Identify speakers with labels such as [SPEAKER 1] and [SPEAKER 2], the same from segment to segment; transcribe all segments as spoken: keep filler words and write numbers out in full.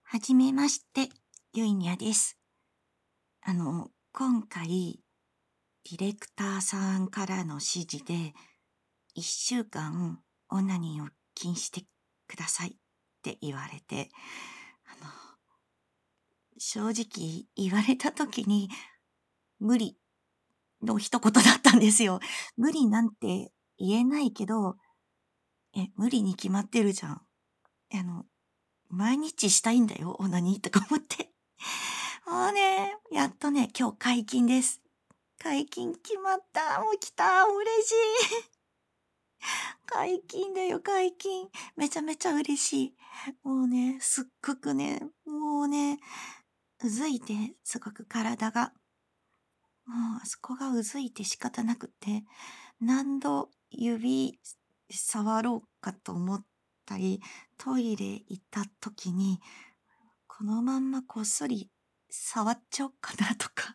[SPEAKER 1] はじめまして、ゆいにゃです。あの、今回、ディレクターさんからの指示で、いっしゅうかんオナニーを禁止してくださいって言われて、あの、正直言われた時に、無理の一言だったんですよ。無理なんて言えないけど、え、無理に決まってるじゃん。あの、毎日したいんだよ、オナニーとか思って。もうね、やっとね、今日解禁です。解禁決まった。もう来た。嬉しい。解禁だよ、解禁。めちゃめちゃ嬉しい。もうね、すっごくね、もうね、うずいて、すごく体が。もうあそこがうずいて仕方なくて、何度指触ろうかと思ったり、トイレ行った時に、このまんまこっそり触っちゃおうかなとか。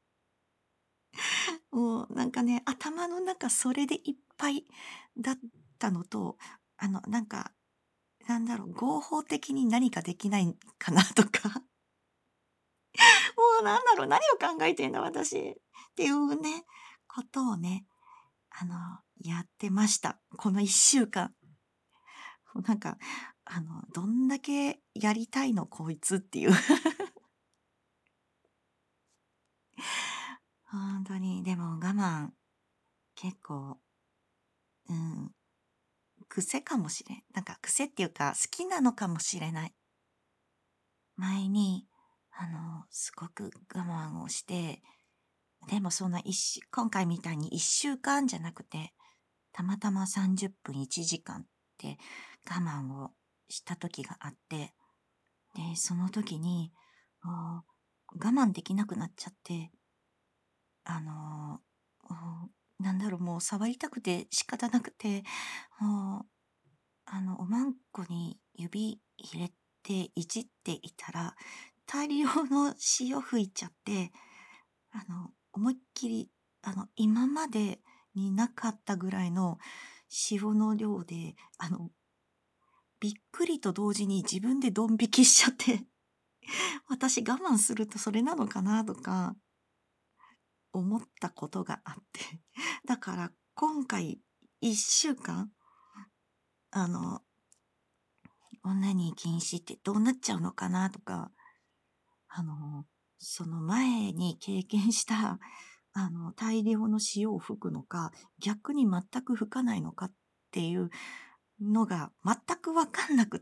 [SPEAKER 1] もうなんかね、頭の中それでいっぱいだったのと、あの、なんか、なんだろう、合法的に何かできないかなとか、もうなんだろう、何を考えてんだ私っていうね、ことをね、あの、やってました。このいっしゅうかん。もうなんか、あの、どんだけやりたいのこいつっていう。本当に、でも我慢、結構、うん、癖かもしれん。なんか癖っていうか、好きなのかもしれない。前に、あの、すごく我慢をして、でもそんな一週、今回みたいに一週間じゃなくて、たまたまさんじゅっぷんいちじかんって我慢をした時があって、で、その時に、もう我慢できなくなっちゃって、あの、もうなんだろう、もう触りたくて仕方なくて、もう、あの、おまんこに指入れていじっていたら、大量の塩吹いちゃって、あの、思いっきり、あの、今までになかったぐらいの塩の量で、あの、びっくりと同時に自分でドン引きしちゃって、私我慢するとそれなのかなとか思ったことがあって。だから今回いっしゅうかん、あの、女に禁止ってどうなっちゃうのかなとか、あの、その前に経験した、あの、大量の塩を吹くのか、逆に全く吹かないのかっていうのが全くわかんなくって、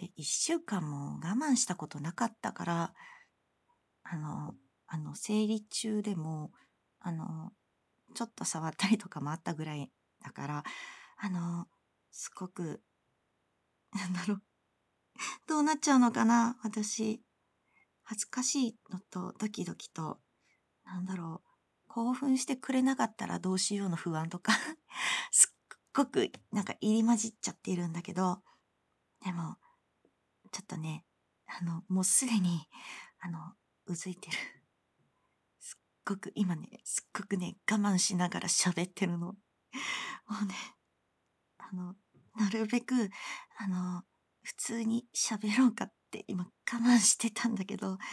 [SPEAKER 1] 一週間も我慢したことなかったから、あの、あの、生理中でも、あの、ちょっと触ったりとかもあったぐらいだから、あの、すごく、なんだろう、どうなっちゃうのかな、私。恥ずかしいのとドキドキと、なんだろう、興奮してくれなかったらどうしようの不安とかすっごくなんか入り混じっちゃっているんだけど、でも、ちょっとね、あの、もうすでに、あの、うずいてる。すっごく、今ね、すっごくね、我慢しながら喋ってるの。もうね、あの、なるべく、あの、普通に喋ろうかって今我慢してたんだけど、あの、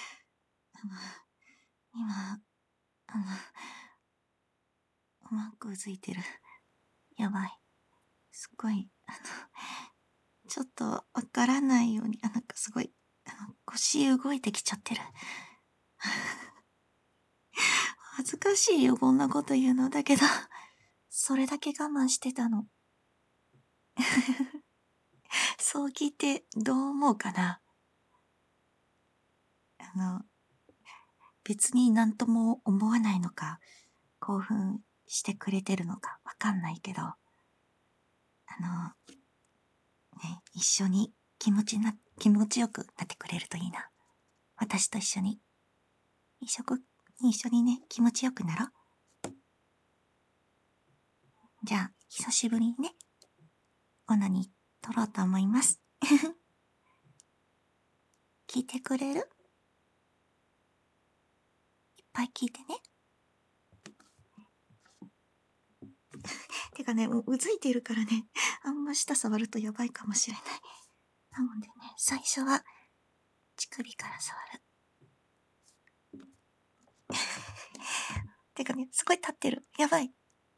[SPEAKER 1] 今、あの、うまくうずいてる。やばい。すっごい、あの、ちょっとわからないように、あ、なんかすごい、あの、腰動いてきちゃってる。恥ずかしいよ、こんなこと言うの。だけど、それだけ我慢してたの。そう聞いてどう思うかな。あの、別になんとも思わないのか、興奮してくれてるのかわかんないけど、あの、ね、一緒に気持ちな、気持ちよくなってくれるといいな。私と一緒に。一緒に一緒にね、気持ちよくなろう。じゃあ、久しぶりにね、オナに撮ろうと思います。聞いてくれる？いっぱい聞いてね。てかね、もううずいてるからね、あんま舌触るとやばいかもしれない。なのでね、最初は乳首から触る。てかね、すごい立ってる。やばい。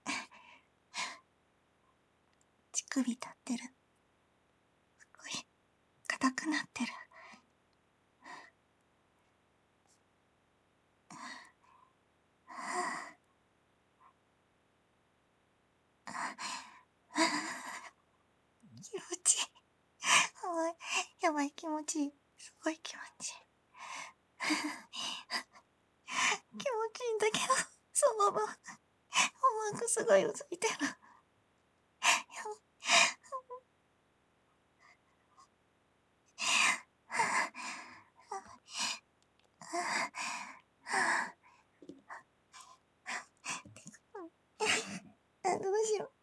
[SPEAKER 1] 乳首立ってる。すごい、硬くなってる。気持ちいい。やばい。やばい、気持ちいい。すごい気持ちいい。気持ちいいんだけど、そのまま、思惑すごいついてる。やばい。あ、どうしよう。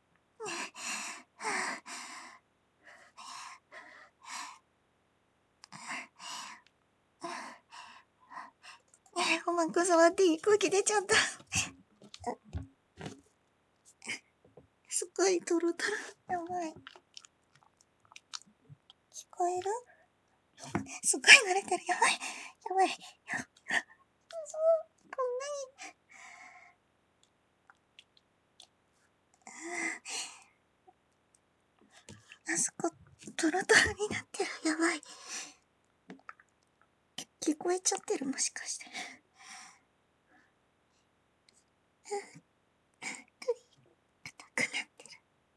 [SPEAKER 1] ごまく触っていい？空気出ちゃった。すっごいトロトロ。やばい。聞こえる？すっごい慣れてる。やばい。やばい。やそう、こんなに。あそこ、トロトロになってる。やばい。聞こえちゃってる、もしかして。硬くなってる。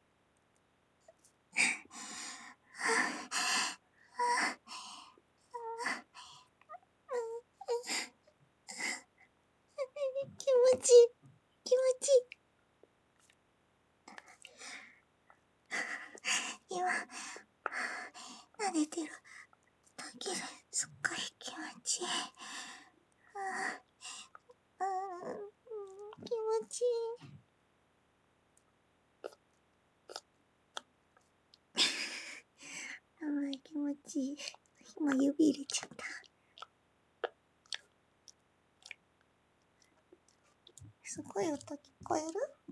[SPEAKER 1] 気持ちいい。気持ちいい。今、撫でてるだけですっごい気持ちいい。あー、気持ちいい。やばい、気持ちいい。今指入れちゃった。すごい音聞こえる？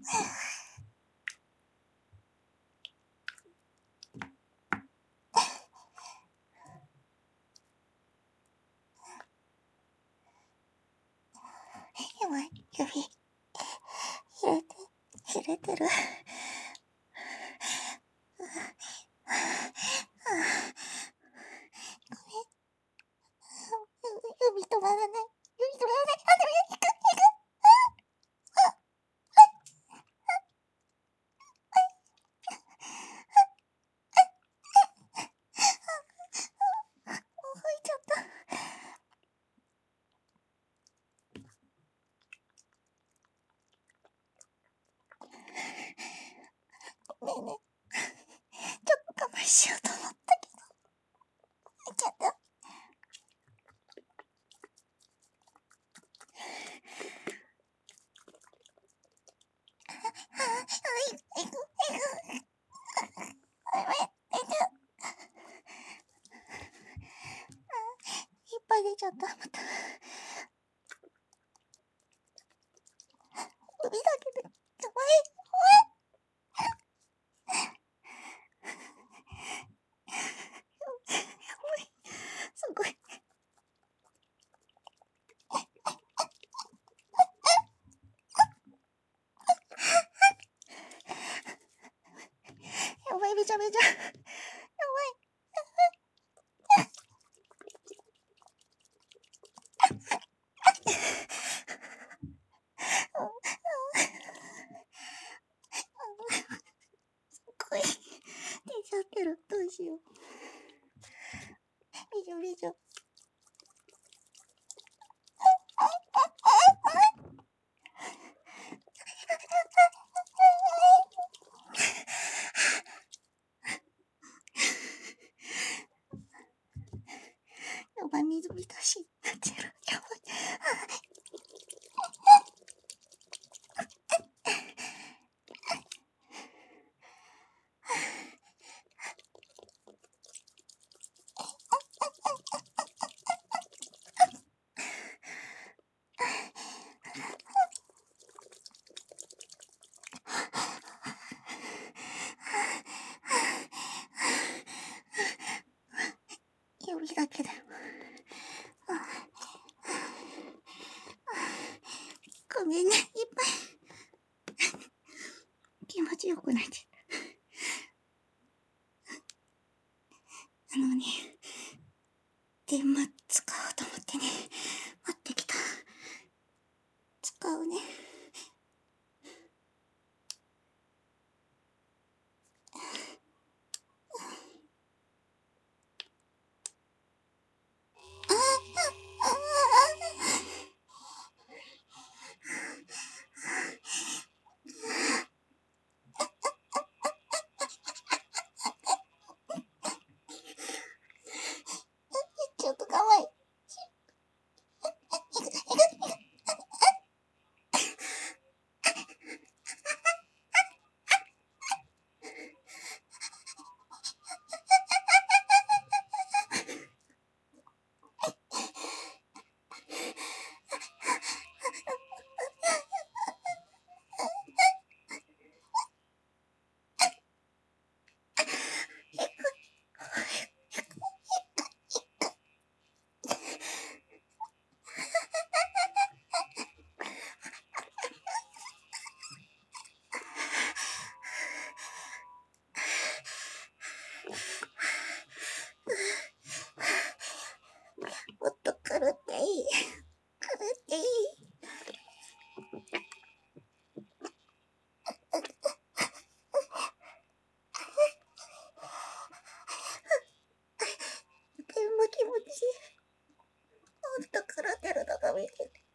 [SPEAKER 1] やばい、指、入れて、入れてる。指止まらない。指止まらない。あ、でも行く、行く。もう吹いちゃった。ごめんね。ちょっと我慢しようと思ったけど、吹いちゃった。はい、行く、行く。ごめん、出ちゃう。いっぱい出ちゃった、また。指だけで、やばい、怖い。やばい、すごい。やばい、めちゃめちゃ。やばい。すごい。出ちゃってる。どうしよう。びしょびしょ。やばい、水浸しになってる。やばい。指だけで。 で、ま、使おうと思ってね、持ってきた。使うね。ちょっとかわいい。もっと狂っていい。狂っていい。でも気持ちいい。もっと狂ってるのが見てて。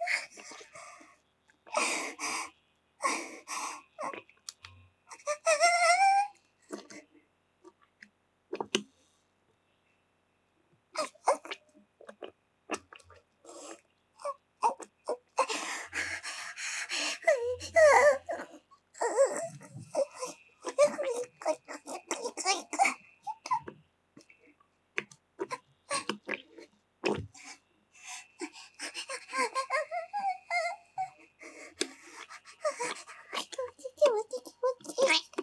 [SPEAKER 1] 気持ちいい気持ちいい。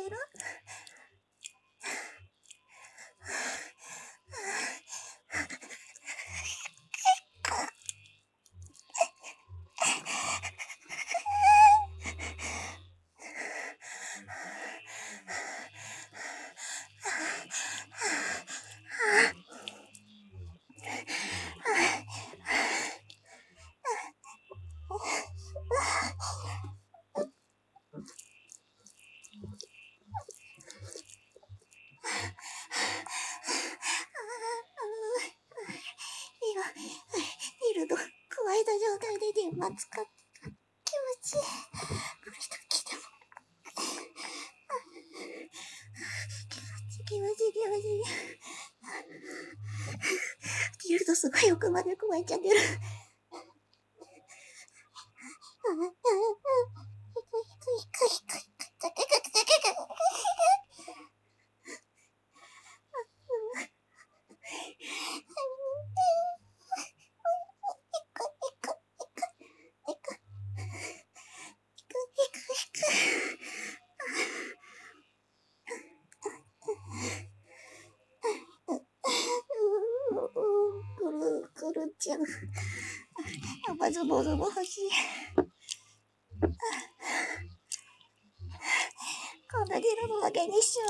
[SPEAKER 1] える？今、ヒルド、加えた状態で電話使って気持ちいい。これだけでも。気持ちいい気持ちいい。ヒルドすごい奥まで加えちゃってる。くるくるちゃん。やっぱズボズボ欲しい。こんな出るのだけにしち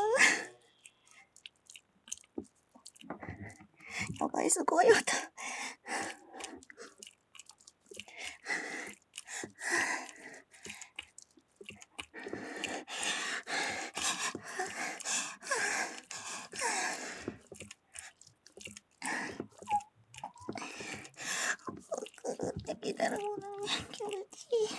[SPEAKER 1] ゃう。やばい、すごい音。くるってきてるものね。気持ちいい。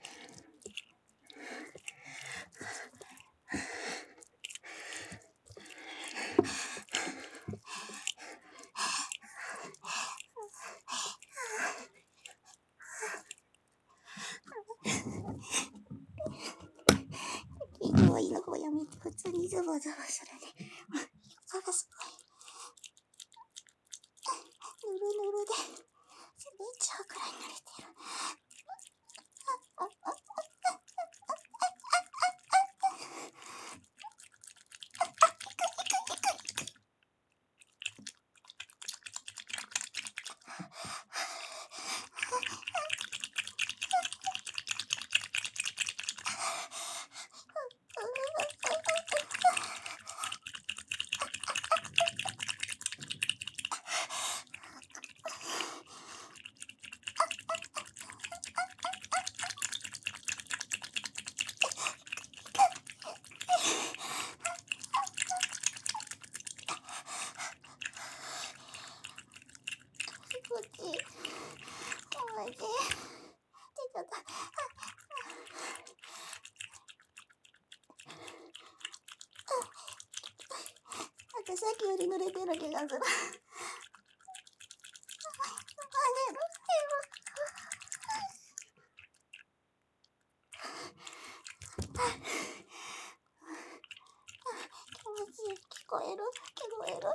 [SPEAKER 1] 昨日はいいの子やめて普通にズボズボするね。あ、がすごい。ぬるぬるで滑っちゃうくらい濡れてる。こっち。おいしい。出ちゃった。なんかさっきより濡れてる気がする。気持ちいい。聞こえる？聞こえる？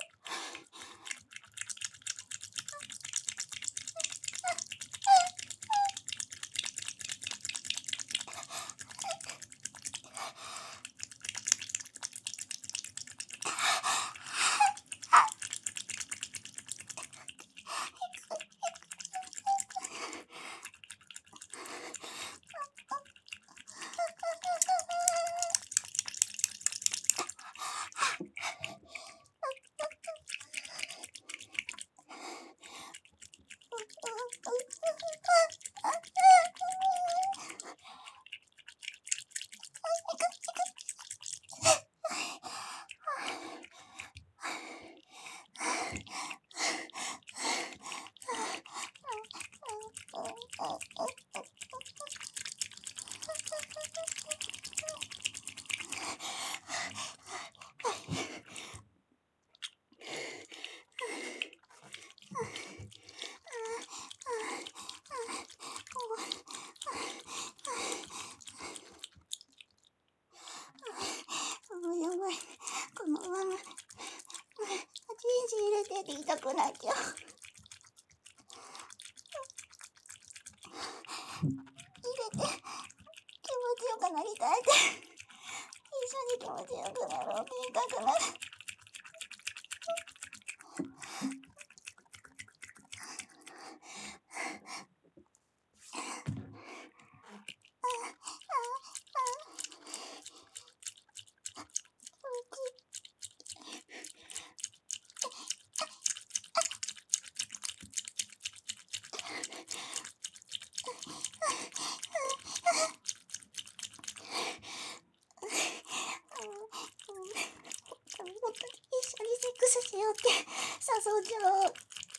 [SPEAKER 1] やばい。このまま、はちインチ入れてって言いたくなっちゃう。入れて、気持ちよくなりたいって一緒に気持ちよくなろうって言いたくなる。本当に一緒にセックスしようって誘っちゃおう。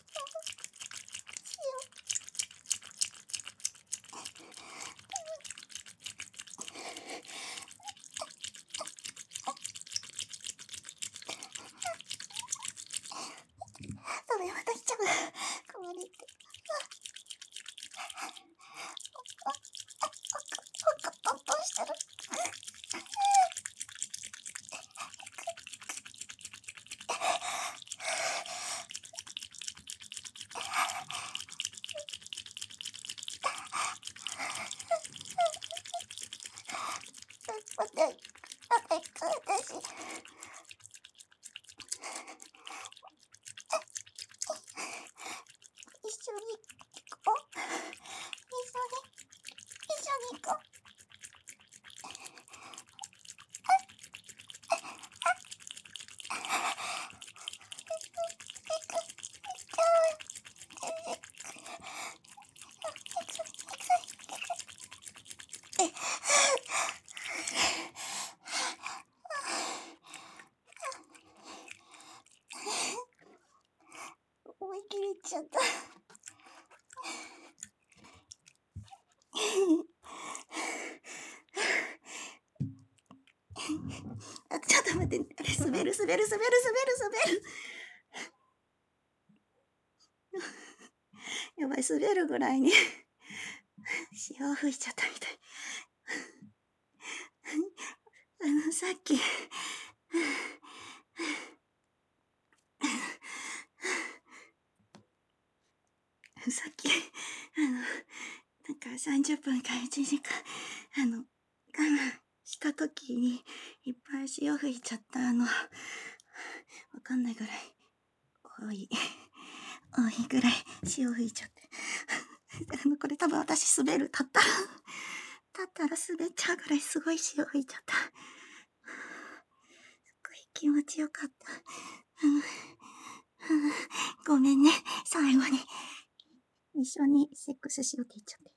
[SPEAKER 1] それまた来ちゃう。困りって。ほっとしてる。待って、待って、私。一緒に行こう。一緒に、一緒に行こう。思い切りいっちゃった。あ、ちょっと待って、あれ、滑る、滑る、滑る、滑る、滑る。やばい、滑るぐらいに潮を吹いちゃったみたい。あの、さっきさっき、あの、なんかさんじゅっぷんかいちじかん、あの、我慢した時に、いっぱい潮吹いちゃった、あの、わかんないぐらい、多い、多いぐらい潮吹いちゃって。あの、これ多分私滑る、立ったら、立ったら滑っちゃうぐらいすごい潮吹いちゃった。すごい気持ちよかった。うんうん、ごめんね、最後に。一緒にセックスしようって言っちゃって。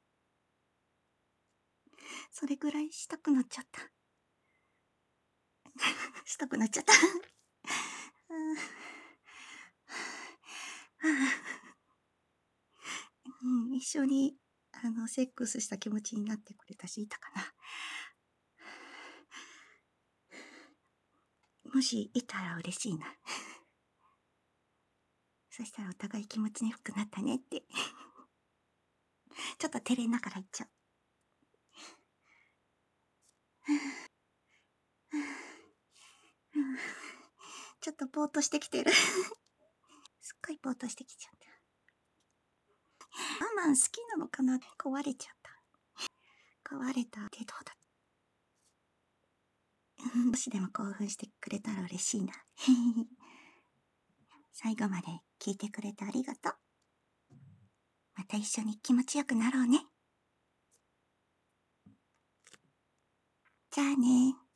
[SPEAKER 1] それぐらいしたくなっちゃった。したくなっちゃった。うん、一緒に、あの、セックスした気持ちになってくれたし、いたかな。もし、いたら嬉しいな。そしたらお互い気持ちによくなったねって。ちょっと照れながら言っちゃう。ちょっとぼーっとしてきてる。すっごいぼーっとしてきちゃった。我慢好きなのかなって壊れちゃった。壊れたってどうだった？少しでも興奮してくれたら嬉しいな。最後まで聞いてくれてありがとう。また一緒に気持ちよくなろうね。じゃあね。